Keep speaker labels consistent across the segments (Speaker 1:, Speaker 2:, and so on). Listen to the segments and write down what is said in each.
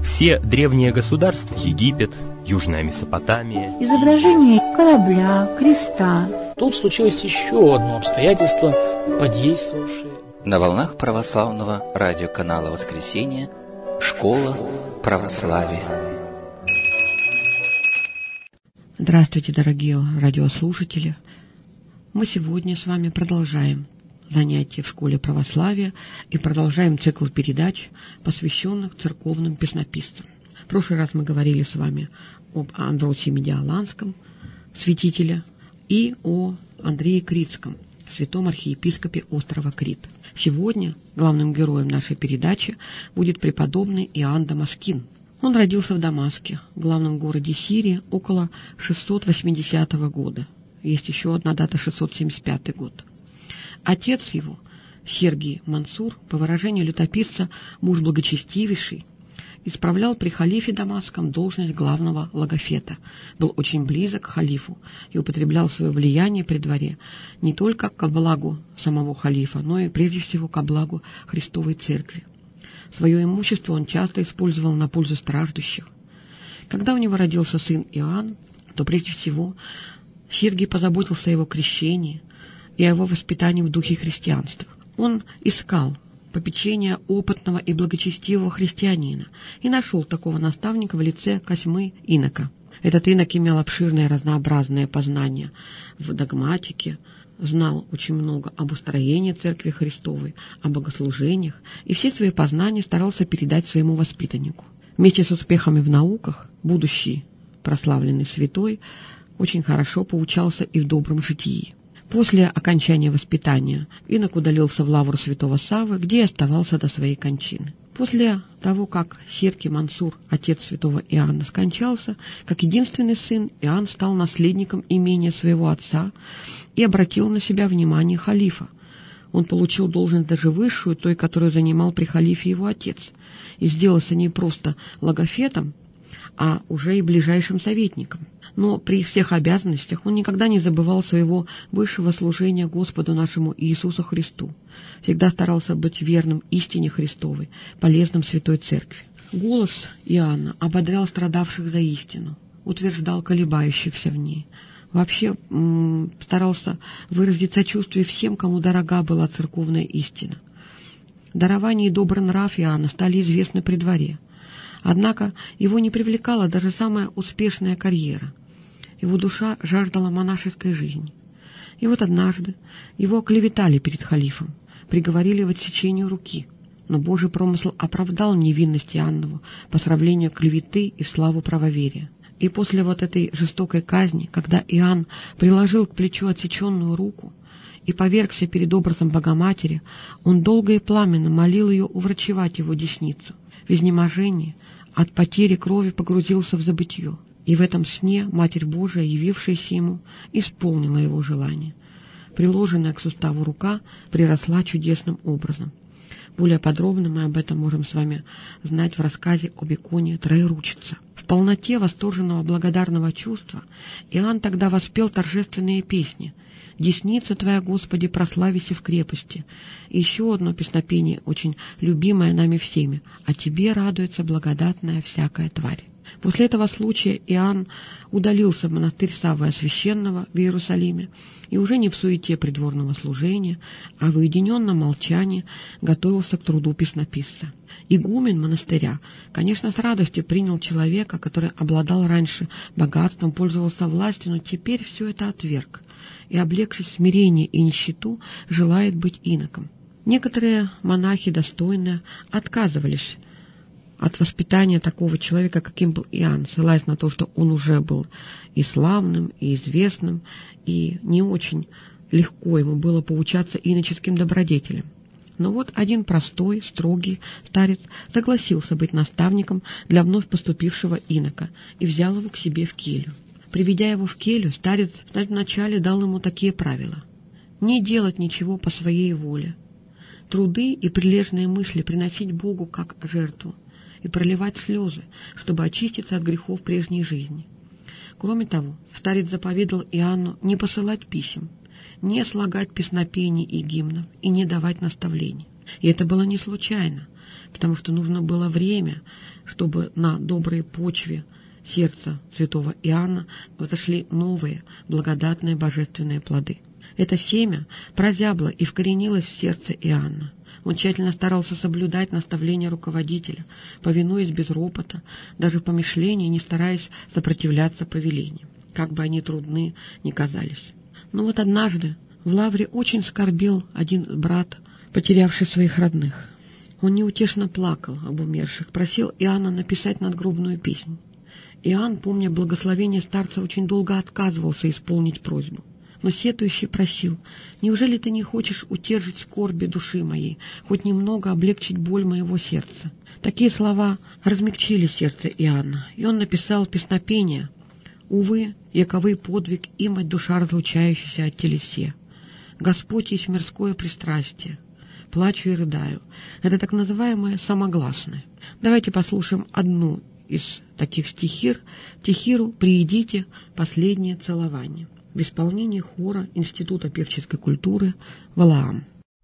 Speaker 1: Все древние государства, Египет, Южная Месопотамия,
Speaker 2: изображение корабля, креста.
Speaker 3: Тут случилось еще одно обстоятельство, подействовавшее.
Speaker 4: На волнах православного радиоканала «Воскресенье» «Школа православия».
Speaker 5: Здравствуйте, дорогие радиослушатели! Мы сегодня с вами продолжаем занятия в школе православия и продолжаем цикл передач, посвященных церковным песнописцам. В прошлый раз мы говорили с вами об Амвросии Медиаланском, святителе, и о Андрее Критском, святом архиепископе острова Крит. Сегодня главным героем нашей передачи будет преподобный Иоанн Дамаскин. Он родился в Дамаске, главном городе Сирии, около 680 года. Есть еще одна дата, 675 год. Отец его, Сергий Мансур, по выражению летописца, муж благочестивейший, исправлял при халифе Дамасском должность главного логофета, был очень близок к халифу и употреблял свое влияние при дворе не только ко благу самого халифа, но и прежде всего ко благу Христовой Церкви. Свое имущество он часто использовал на пользу страждущих. Когда у него родился сын Иоанн, то прежде всего Сергий позаботился о его крещении и о его воспитании в духе христианства. Он искал попечения опытного и благочестивого христианина и нашел такого наставника в лице Косьмы Инока. Этот инок имел обширное разнообразное познание в догматике, знал очень много об устроении Церкви Христовой, о богослужениях, и все свои познания старался передать своему воспитаннику. Вместе с успехами в науках будущий прославленный святой очень хорошо поучался и в добром житии. После окончания воспитания инок удалился в лавру святого Саввы, где и оставался до своей кончины. После того, как Сергий Мансур, отец святого Иоанна, скончался, как единственный сын, Иоанн стал наследником имения своего отца и обратил на себя внимание халифа. Он получил должность даже высшую, той, которую занимал при халифе его отец, и сделался не просто логофетом, а уже и ближайшим советником. Но при всех обязанностях он никогда не забывал своего высшего служения Господу нашему Иисусу Христу. Всегда старался быть верным истине Христовой, полезным Святой Церкви. Голос Иоанна ободрял страдавших за истину, утверждал колебающихся в ней. Вообще старался выразить сочувствие всем, кому дорога была церковная истина. Дарование и добрый нрав Иоанна стали известны при дворе. Однако его не привлекала даже самая успешная карьера. Его душа жаждала монашеской жизни. И вот однажды его оклеветали перед халифом, приговорили в отсечению руки. Но Божий промысел оправдал невинность Иоаннову по сравнению клеветы и в славу правоверия. И после вот этой жестокой казни, когда Иоанн приложил к плечу отсеченную руку и повергся перед образом Богоматери, он долго и пламенно молил ее уврачевать его десницу. В изнеможении от потери крови погрузился в забытье. И в этом сне Матерь Божия, явившаяся ему, исполнила его желание. Приложенная к суставу рука приросла чудесным образом. Более подробно мы об этом можем с вами знать в рассказе об иконе Троеручица. В полноте восторженного благодарного чувства Иоанн тогда воспел торжественные песни «Десница Твоя, Господи, прославися в крепости». И еще одно песнопение, очень любимое нами всеми: «О Тебе радуется благодатная всякая тварь». После этого случая Иоанн удалился в монастырь Саввы Освященного в Иерусалиме и уже не в суете придворного служения, а в уединенном молчании готовился к труду песнописца. Игумен монастыря, конечно, с радостью принял человека, который обладал раньше богатством, пользовался властью, но теперь все это отверг и, облегшись в смирение и нищету, желает быть иноком. Некоторые монахи достойные отказывались от воспитания такого человека, каким был Иоанн, ссылаясь на то, что он уже был и славным, и известным, и не очень легко ему было поучаться иноческим добродетелям. Но вот один простой, строгий старец согласился быть наставником для вновь поступившего инока и взял его к себе в келью. Приведя его в келью, старец вначале дал ему такие правила: не делать ничего по своей воле, труды и прилежные мысли приносить Богу как жертву, и проливать слезы, чтобы очиститься от грехов прежней жизни. Кроме того, старец заповедал Иоанну не посылать писем, не слагать песнопений и гимнов и не давать наставлений. И это было не случайно. потому что нужно было время, чтобы на доброй почве сердца святого Иоанна взошли новые, благодатные божественные плоды. Это семя прозябло и вкоренилось в сердце Иоанна. Он тщательно старался соблюдать наставления руководителя, повинуясь без ропота, даже в помышлении не стараясь сопротивляться повелениям, как бы они трудны ни казались. Но вот однажды в лавре очень скорбел один брат, потерявший своих родных. Он неутешно плакал об умерших, просил Иоанна написать надгробную песнь. Иоанн, помня благословение старца, очень долго отказывался исполнить просьбу. Но сетующий просил: «Неужели ты не хочешь утешить скорби души моей, хоть немного облегчить боль моего сердца?» Такие слова размягчили сердце Иоанна, и он написал песнопение: «Увы, яковый подвиг имать душа разлучающаяся от телесе. Господь есть мирское пристрастие. Плачу и рыдаю». Это так называемые самогласные. Давайте послушаем одну из таких стихир, стихиру «Приидите, последнее целование» в исполнении хора Института певческой культуры «Валаам».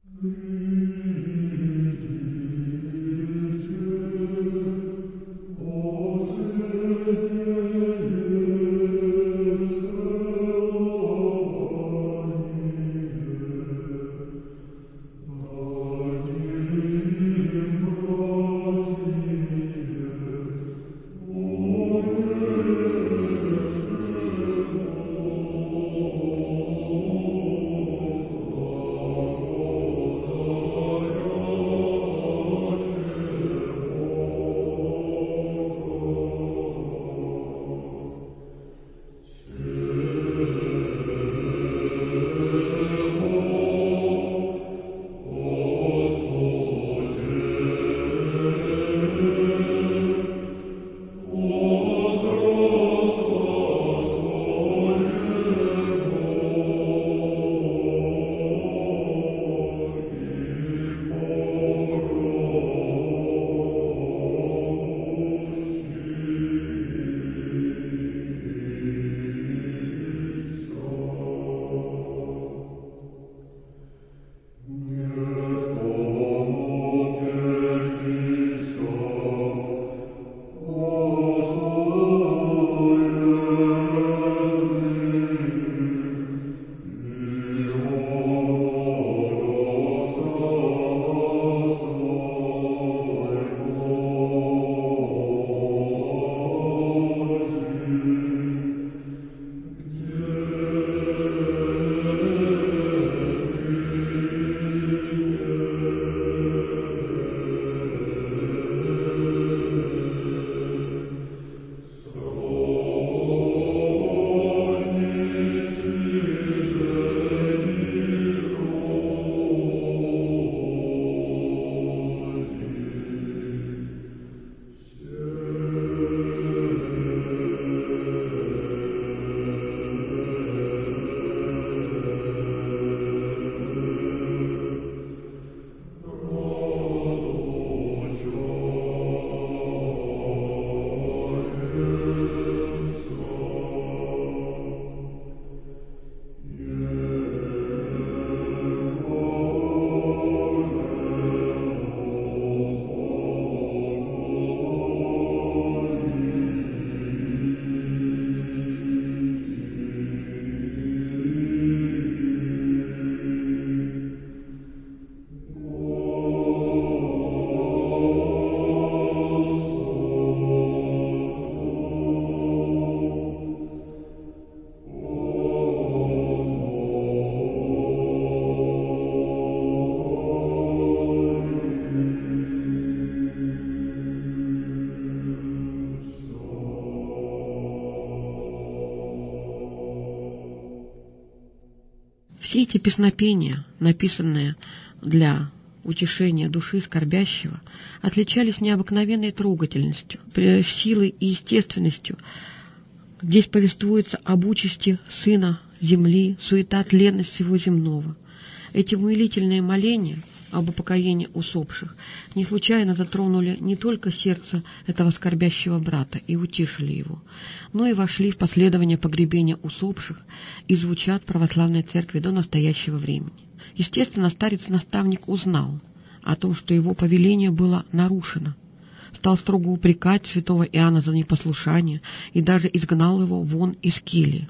Speaker 5: Все эти песнопения, написанные для утешения души скорбящего, отличались необыкновенной трогательностью, силой и естественностью. Здесь повествуется об участи сына земли, суета, тленность всего земного. Эти умилительные моления об упокоении усопших не случайно затронули не только сердце этого скорбящего брата и утешили его, но и вошли в последование погребения усопших и звучат в православной церкви до настоящего времени. Естественно, старец-наставник узнал о том, что его повеление было нарушено. Стал строго упрекать святого Иоанна за непослушание и даже изгнал его вон из кельи.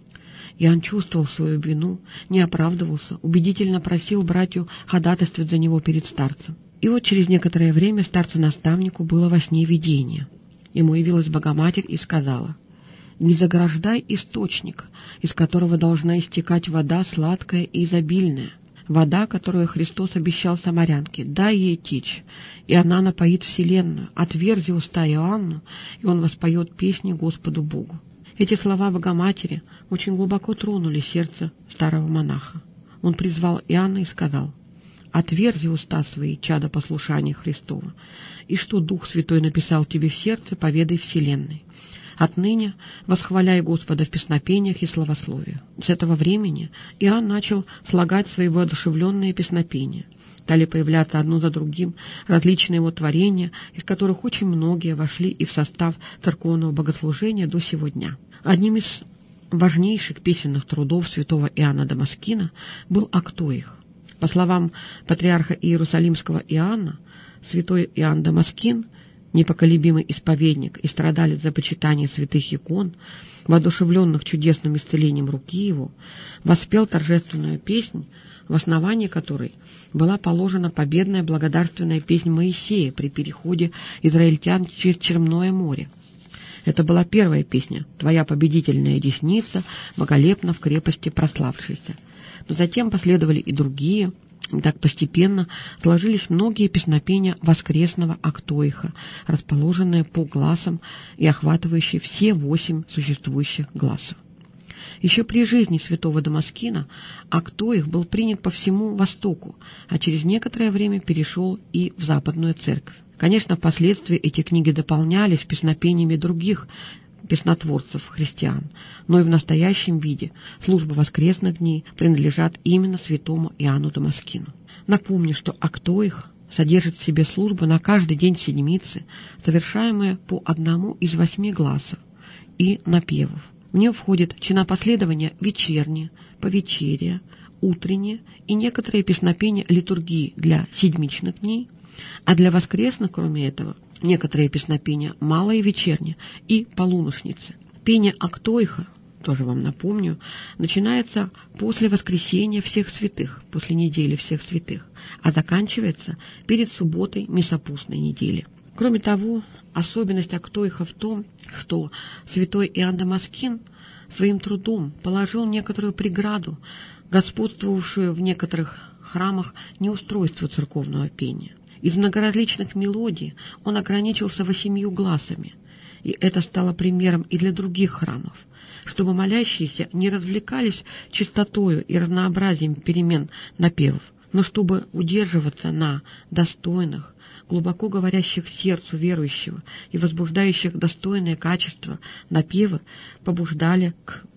Speaker 5: Иоанн чувствовал свою вину, не оправдывался, убедительно просил братью ходатайствовать за него перед старцем. И вот через некоторое время старцу-наставнику было во сне видение. Ему явилась Богоматерь и сказала: «Не заграждай источник, из которого должна истекать вода сладкая и изобильная, вода, которую Христос обещал самарянке, дай ей течь, и она напоит вселенную, отверзи уста Иоанну, и он воспоет песни Господу Богу». Эти слова Богоматери очень глубоко тронули сердце старого монаха. Он призвал Иоанна и сказал: «Отверзи уста свои, чадо послушания Христова, и что Дух Святой написал тебе в сердце, поведай вселенной. Отныне восхваляй Господа в песнопениях и славословиях». С этого времени Иоанн начал слагать свои воодушевленные песнопения. Стали появляться одно за другим различные его творения, из которых очень многие вошли и в состав церковного богослужения до сего дня. Одним из важнейших песенных трудов святого Иоанна Дамаскина был «Актоих». По словам патриарха Иерусалимского Иоанна, святой Иоанн Дамаскин, непоколебимый исповедник и страдалец за почитание святых икон, воодушевленных чудесным исцелением руки его, воспел торжественную песнь, в основании которой была положена победная благодарственная песнь Моисея при переходе израильтян через Черное море. Это была первая песня «Твоя победительная десница, боголепно в крепости прославшаяся». Но затем последовали и другие, и так постепенно сложились многие песнопения воскресного Актоиха, расположенные по гласам и охватывающие все 8 существующих гласов. Еще при жизни святого Дамаскина Актоих был принят по всему Востоку, а через некоторое время перешел и в Западную Церковь. Конечно, впоследствии эти книги дополнялись песнопениями других песнотворцев христиан, но и в настоящем виде служба воскресных дней принадлежат именно святому Иоанну Дамаскину. Напомню, что Актоих содержит в себе службу на каждый день седмицы, совершаемые по одному из 8 гласов и напевов. В нее входят чинопоследования вечерние, повечерия, утренние и некоторые песнопения литургии для седмичных дней, а для воскресных, кроме этого, некоторые песнопения малые вечерние и полуношницы. Пение Актоиха, тоже вам напомню, начинается после воскресения всех святых, после недели всех святых, а заканчивается перед субботой Месопустной недели. Кроме того, особенность Актоиха в том, что святой Иоанн Дамаскин своим трудом положил некоторую преграду, господствовавшую в некоторых храмах неустройству церковного пения. Из многоразличных мелодий он ограничился 8 гласами, и это стало примером и для других храмов, чтобы молящиеся не развлекались чистотою и разнообразием перемен напевов, но чтобы удерживаться на достойных, глубоко говорящих сердцу верующего и возбуждающих достойные качества напевы, побуждали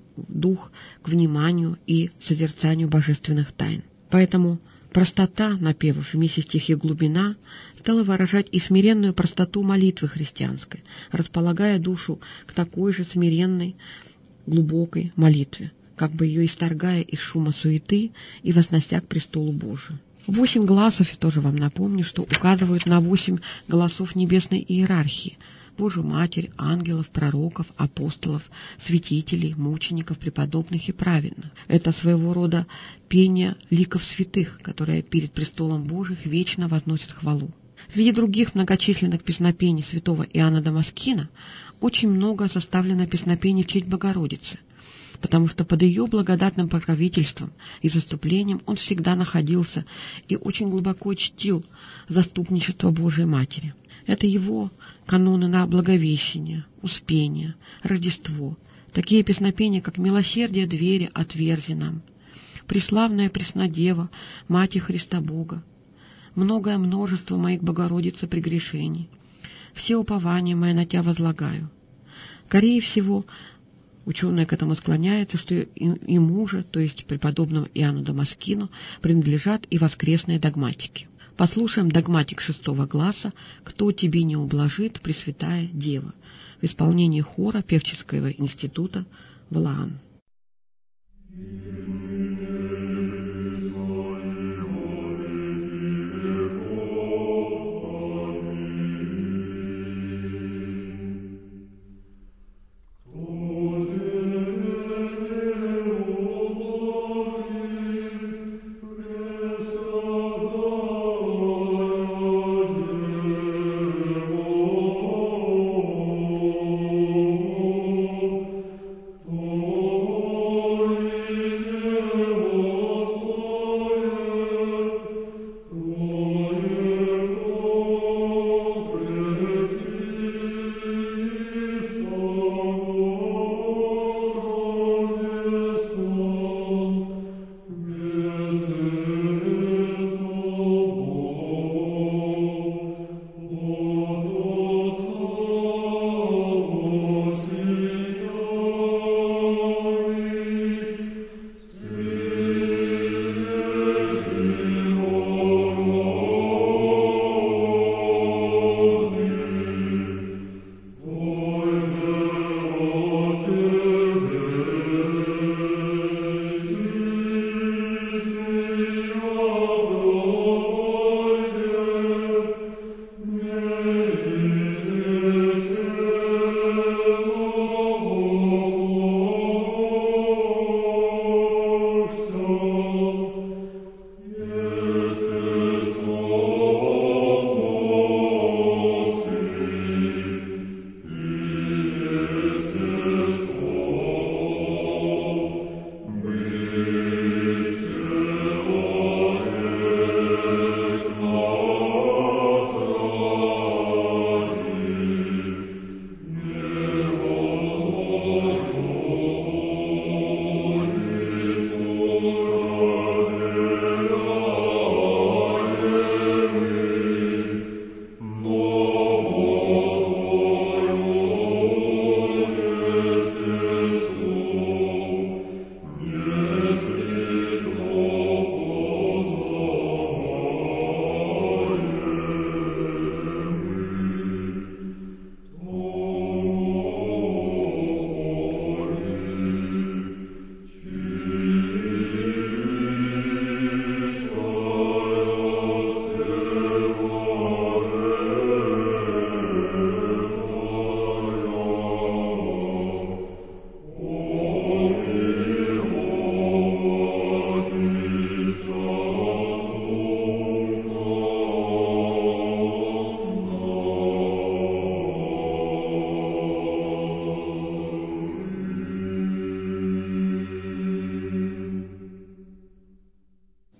Speaker 5: дух к вниманию и созерцанию божественных тайн. Поэтому простота напевов вместе с их глубина стала выражать и смиренную простоту молитвы христианской, располагая душу к такой же смиренной, глубокой молитве, как бы ее исторгая из шума суеты и вознося к престолу Божию. 8 гласов, я тоже вам напомню, что указывают на 8 голосов небесной иерархии: Божию Матерь, ангелов, пророков, апостолов, святителей, мучеников, преподобных и праведных. Это своего рода пение ликов святых, которые перед престолом Божьих вечно возносят хвалу. Среди других многочисленных песнопений святого Иоанна Дамаскина очень много составлено песнопений в честь Богородицы, потому что под ее благодатным покровительством и заступлением он всегда находился и очень глубоко чтил заступничество Божией Матери. Это его каноны на Благовещение, Успение, Рождество, такие песнопения, как «Милосердие двери отверзи нам», «Преславная Преснодева, Мати Христа Бога», «Многое множество моих Богородицы прегрешений», «Все упования мои на Тя возлагаю». Скорее всего, ученые к этому склоняются, что ему же, то есть преподобному Иоанну Дамаскину, принадлежат и воскресные догматики. Послушаем догматик 6 гласа «Кто тебе не ублажит, Пресвятая Дева» в исполнении хора Певческого института Валаам.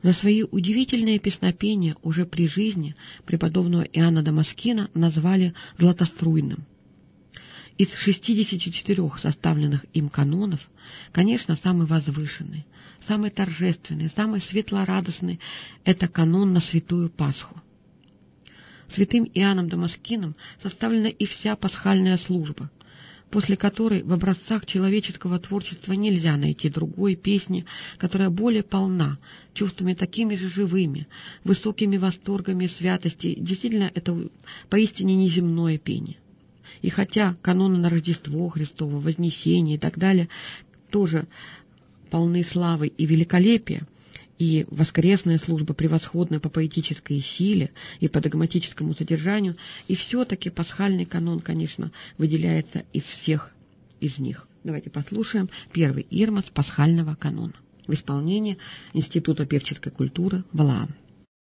Speaker 5: За свои удивительные песнопения уже при жизни преподобного Иоанна Дамаскина назвали златоструйным. Из 64 составленных им канонов, конечно, самый возвышенный, самый торжественный, самый светлорадостный – это канон на Святую Пасху. Святым Иоанном Дамаскиным составлена и вся пасхальная служба, после которой в образцах человеческого творчества нельзя найти другой песни, которая более полна, чувствами такими же живыми, высокими восторгами святости. Действительно, это поистине неземное пение. И хотя каноны на Рождество Христово, Вознесение и так далее тоже полны славы и великолепия, и воскресная служба превосходна по поэтической силе и по догматическому содержанию, и все-таки пасхальный канон, конечно, выделяется из всех из них. Давайте послушаем первый ирмос пасхального канона в исполнении Института певческой культуры Валаам.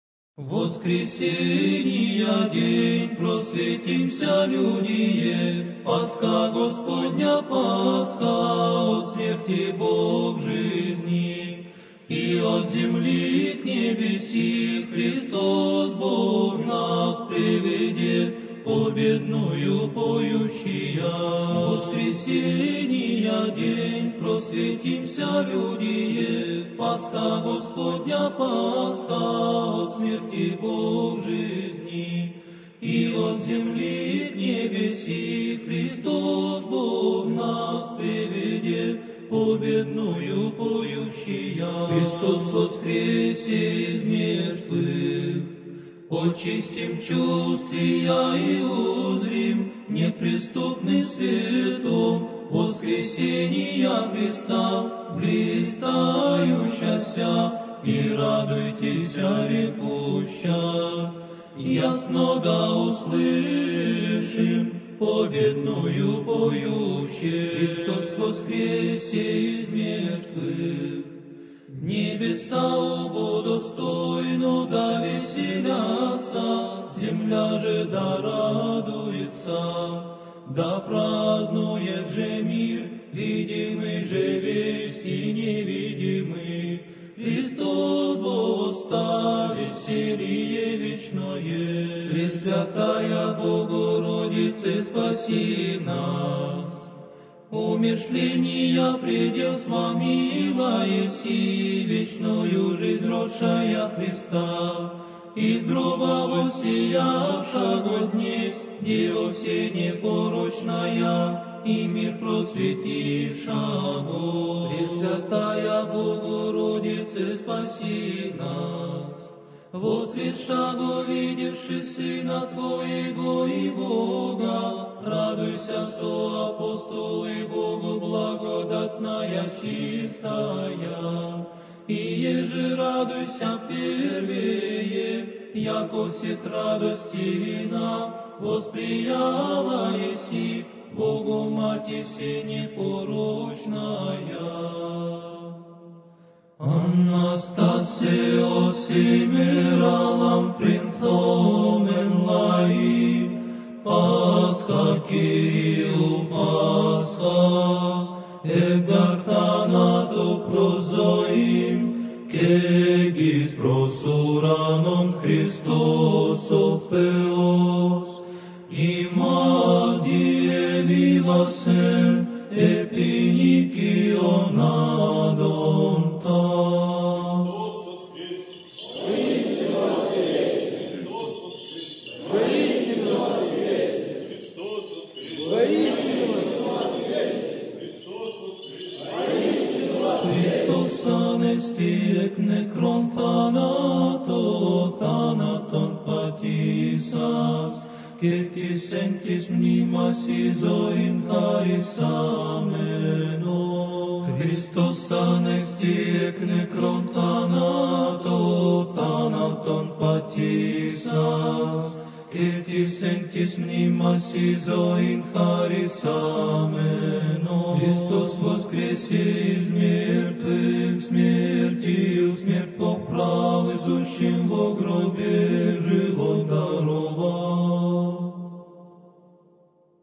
Speaker 6: Воскресения день, просветимся, людие, Пасха Господня, Пасха, от смерти Бог жизни, и от земли к небеси Христос Бог нас приведет, победную поющия. Воскресения день, просветимся, людие, Пасха Господня, Пасха, от смерти Бог жизни, и от земли к небеси Христос Бог нас приведет, победную поющия. Христос воскресе из мертвых, очистим чувствия и узрим неприступным светом воскресения Христа, блистающаяся, и радуйтесь, рекуща. Ясно да услышим победную поющую. Христос воскресе из мертвых, небеса убо достойно да веселятся, земля же да радуется, да празднует же мир, видимый же весь и невидимый. Христос восста, веселье вечное, Пресвятая Богородице, спаси нас. Умершления предел сломила еси, вечную жизнь родшая Христа, из гроба воссиявшего днесь, Дева все непорочная, и мир просветившего. Пресвятая Богородице, спаси нас. Воскресшего, видевши Сына Твоего и Бога, радуйся, соапостолы Богу благодатная чистая. И еже радуйся первее, яко всех радостей вина, восприяла еси Богу Мати всенепорочная. Анастасео семералам принтомен лаи, Пасха Кириу Пасха, Эгарθάνατο προζωήν, καίγης προς ουρανόν Χριστός ο Θεός, ημάς διεβίβασεν επί νικίων άδων τας. Χριστός ανέστη εκ νεκρών θάνατον πατήσας, και της εν της μνήμας η ζωήν χαρισάμενο. Χριστός ανέστη εκ νεκρών θάνατον πατήσας, και της εν της μνήμας η ζωήν χαρισάμενο. Χριστός воскресе из мертвых, смертью смерть поправ, изущим во гробе живот даровал.
Speaker 5: К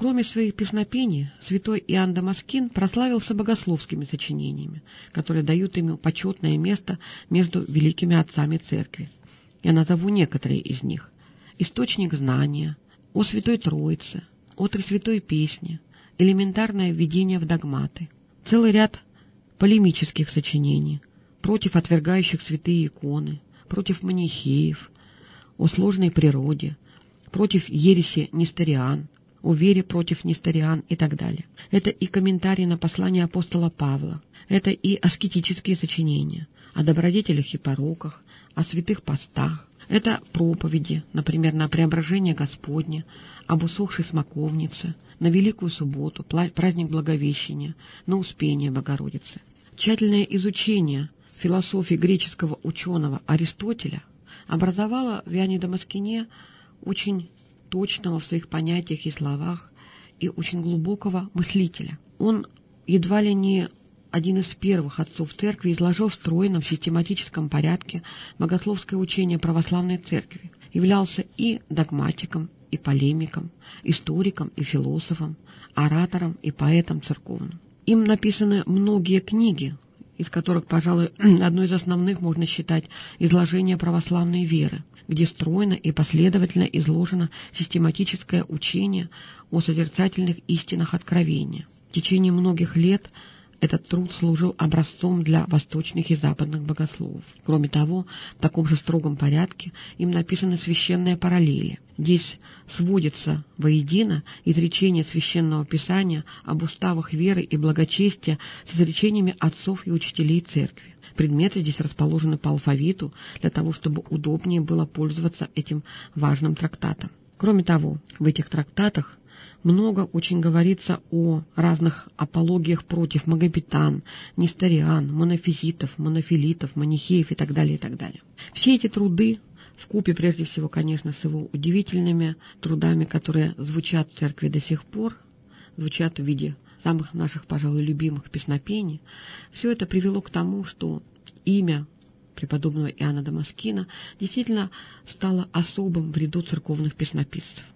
Speaker 5: Кроме своих песнопений, святой Иоанн Дамаскин прославился богословскими сочинениями, которые дают ему почетное место между великими отцами церкви. Я назову некоторые из них. «Источник знания», «О Святой Троице», «О Тресвятой Песне», «Элементарное введение в догматы», целый ряд полемических сочинений против отвергающих святые иконы, против манихеев, о сложной природе, против ереси несториан, о вере против несториан и так далее. Это и комментарии на послание апостола Павла, это и аскетические сочинения о добродетелях и пороках, о святых постах, это проповеди, например, на Преображение Господне, об усохшей смоковнице, на Великую Субботу, праздник Благовещения, на Успение Богородицы. Тщательное изучение философии греческого ученого Аристотеля образовало в Иоанне Дамаскине очень точного в своих понятиях и словах и очень глубокого мыслителя. Он едва ли не один из первых отцов церкви изложил в стройном систематическом порядке богословское учение православной церкви, являлся и догматиком, и полемиком, историком и философом, оратором и поэтом церковным. Им написаны многие книги, из которых, пожалуй, одной из основных можно считать «Изложение православной веры», где стройно и последовательно изложено систематическое учение о созерцательных истинах откровения. В течение многих лет этот труд служил образцом для восточных и западных богословов. Кроме того, в таком же строгом порядке им написаны священные параллели. Здесь сводится воедино изречение Священного Писания об уставах веры и благочестия с изречениями отцов и учителей церкви. Предметы здесь расположены по алфавиту для того, чтобы удобнее было пользоваться этим важным трактатом. Кроме того, в этих трактатах много очень говорится о разных апологиях против магометан, несториан, монофизитов, монофилитов, манихеев и так далее, и так далее. Все эти труды, вкупе прежде всего, конечно, с его удивительными трудами, которые звучат в церкви до сих пор, звучат в виде самых наших, пожалуй, любимых песнопений, все это привело к тому, что имя преподобного Иоанна Дамаскина действительно стало особым в ряду церковных песнописцев.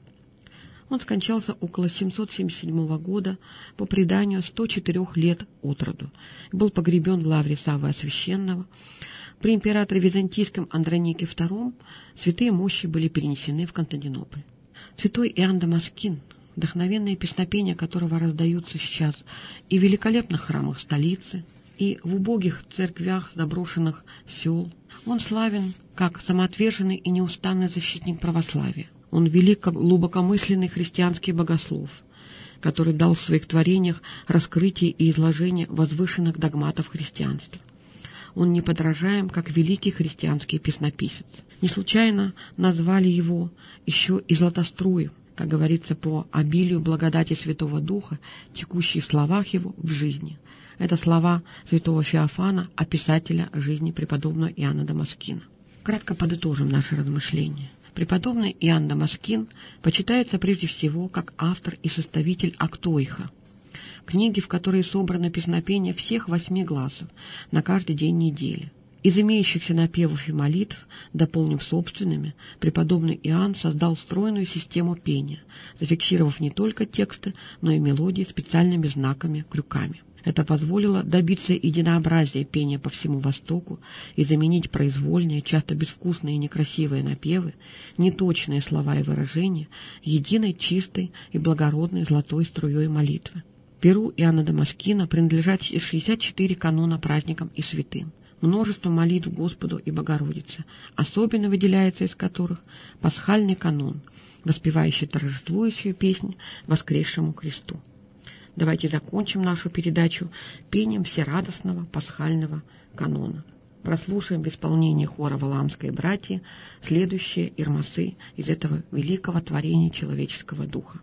Speaker 5: Он скончался около 777 года, по преданию 104 лет от роду, и был погребен в лавре Саввы Освященного. При императоре Византийском Андронике II святые мощи были перенесены в Константинополь. Святой Иоанн Дамаскин, вдохновенные песнопения которого раздаются сейчас и в великолепных храмах столицы, и в убогих церквях заброшенных сел, он славен как самоотверженный и неустанный защитник православия. Он велик как глубокомысленный христианский богослов, который дал в своих творениях раскрытие и изложение возвышенных догматов христианства. Он неподражаем, как великий христианский песнописец. Не случайно назвали его еще и Златоструем, как говорится, по обилию благодати Святого Духа, текущей в словах его в жизни. Это слова святого Феофана, описателя жизни преподобного Иоанна Дамаскина. Кратко подытожим наши размышления. Преподобный Иоанн Дамаскин почитается прежде всего как автор и составитель Актоиха, книги, в которой собраны песнопения всех 8 гласов на каждый день недели. Из имеющихся напевов и молитв, дополнив собственными, преподобный Иоанн создал стройную систему пения, зафиксировав не только тексты, но и мелодии специальными знаками, крюками. Это позволило добиться единообразия пения по всему Востоку и заменить произвольные, часто безвкусные и некрасивые напевы, неточные слова и выражения, единой чистой и благородной золотой струей молитвы. Перу Иоанна Дамаскина принадлежат 64 канона праздникам и святым, множество молитв Господу и Богородице, особенно выделяется из которых пасхальный канон, воспевающий торжествующую песнь воскресшему Христу. Давайте закончим нашу передачу пением всерадостного пасхального канона. Прослушаем в исполнении хора Валаамской братьи следующие ирмасы из этого великого творения человеческого духа.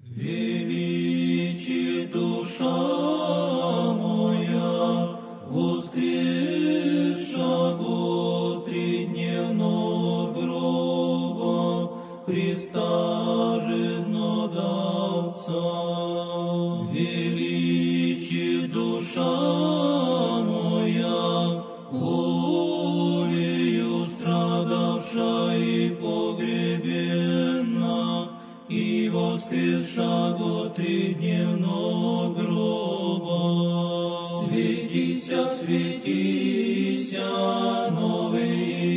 Speaker 6: Величие душа моя, воскресшего тридневного гроба, Христа жизнодавца. Величие душа моя, волею страдавша и погребена, и во воскресшего тридневного гроба. Светися, светися, Новый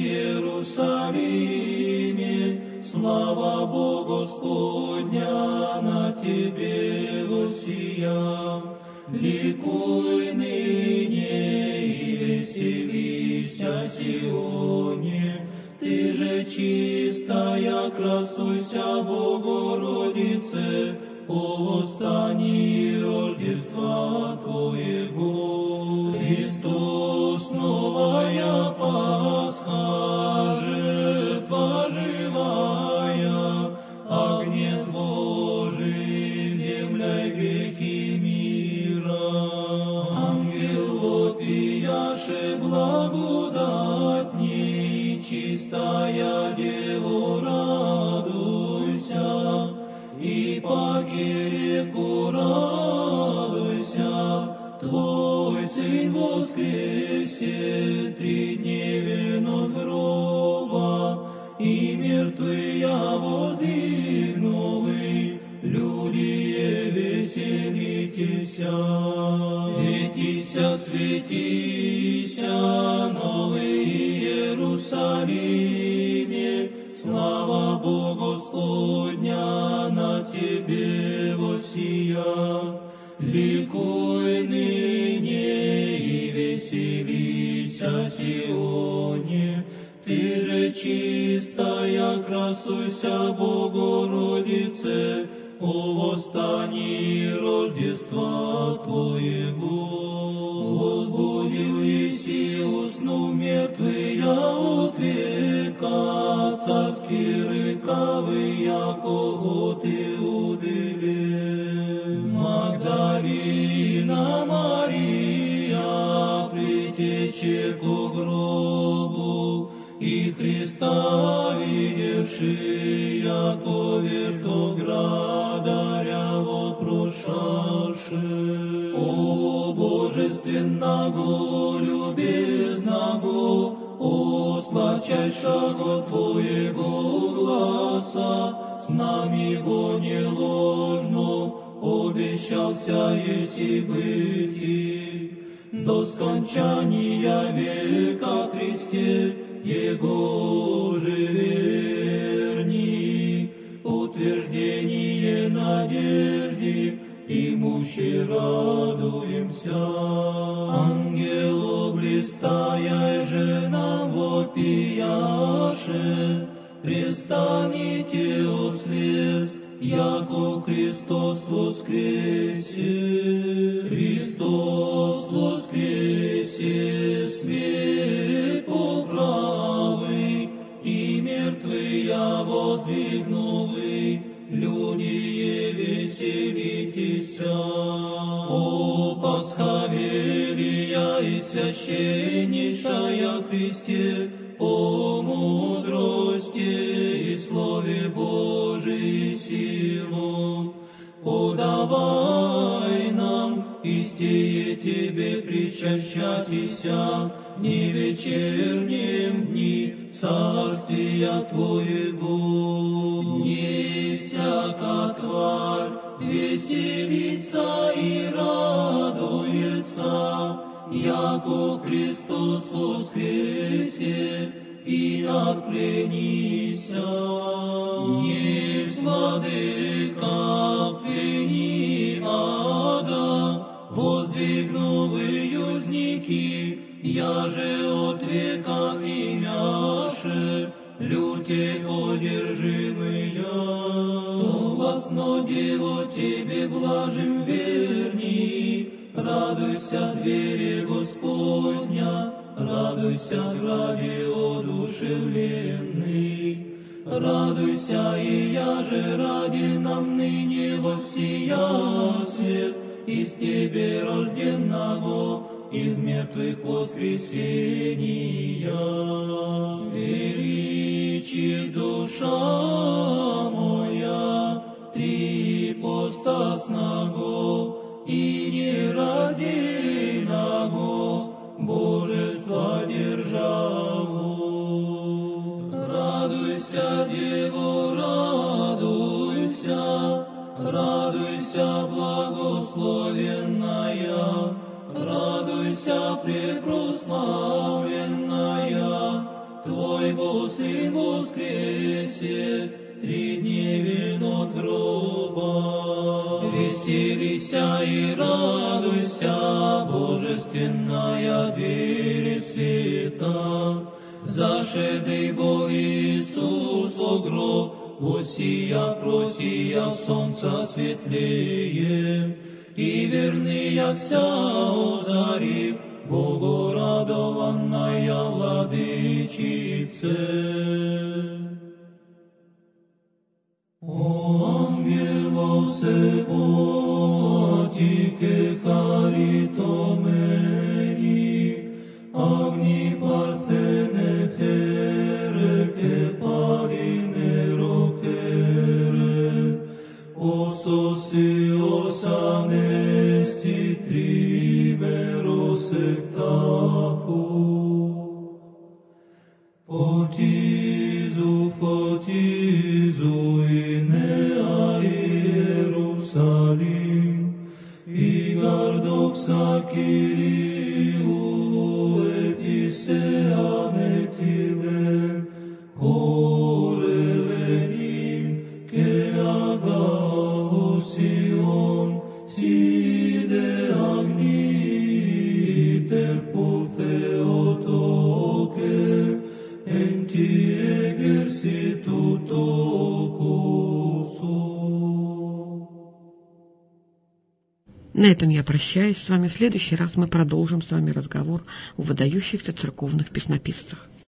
Speaker 6: Иерусалиме, слава Богу Господня на тебе воссия. Ликуй ныне и веселися, Сионе, ты же чистая, красуйся, Богородице, о восстании Рождества Твоего. Христос, новая Пасха, жертва живая, Агнец Божий, земля грехи мира. Ангел вопияше благодатней, чистая Дева, радуйся, и по Кирику радуйся, Твой Сын воскресе, тридневен от гроба, и мертвые воздвигнули, люди веселитеся. Светися, светися, Новый Иерусалиме, слава Богу Господня на тебе воссия. Ликуй ныне и веселися, Сионе, ты же чистая, красуйся, Богородице, о восстании Рождества Твоего. Возбудил еси, уснув мертвые от века, царские рыкавы, яко от Иудыли. Магдалина Мария, притече ко гробу, и Христа видевши, яко вертоградаря вопрошаши. О божественного, любезного, о сладчайшего Твоего гласа, с нами го не ложно, обещался еси быти. До скончания века Христе, Его же верни, утверждение надежды, имущи радуемся. Ангелу блистая же нам вопияше, престанете от слез, яко Христос воскресе. Христос воскресе, свет поправый, и мертвые воздвигнули, люди веселитеся. О Пасха велия и священнейшая Христе, о мудрости и Слове Божией силу, подавай нам истие Тебе причащатися, не вечернем дни царствия Твоего. Не всяка тварь веселится и радуется, яко Христос воскресе, и отпленися. Не владыка пени ада, воздвигнули юзники, я же от века имяше, люте одержимые. Согласно Деву Тебе блажим верни, радуйся двери Господня, радуйся граде одушевленный. Радуйся, и я же ради нам ныне воссия свет, из Тебе рожденного, из мертвых воскресения. Величит душа моя, Ты ипостасного и нераздельного Божества державу. Радуйся, Деву, радуйся, Радуйся, благословенная, радуйся, препрославленная, Твой Бог Сын воскресе, 3 дневен от гроба. Веселися и радуйся, божественная дверь света, зашедший Бог Иисус во гроб, Осия, просия солнца светлее, и верная вся озарив, Богорадованная владычице. О ангелов сепотике харитомени, огни парθене хереке парине рокере, ососи осанести триберо сектафу, фотизу, фотизу, Иерусалим, и гордокса Кириу, et исеанетилем, коре веним, ке агалусион, сиде агнитер полтеотоке, энти эгерситутокусу.
Speaker 5: На этом я прощаюсь с вами. В следующий раз мы продолжим с вами разговор о выдающихся церковных песнописцах.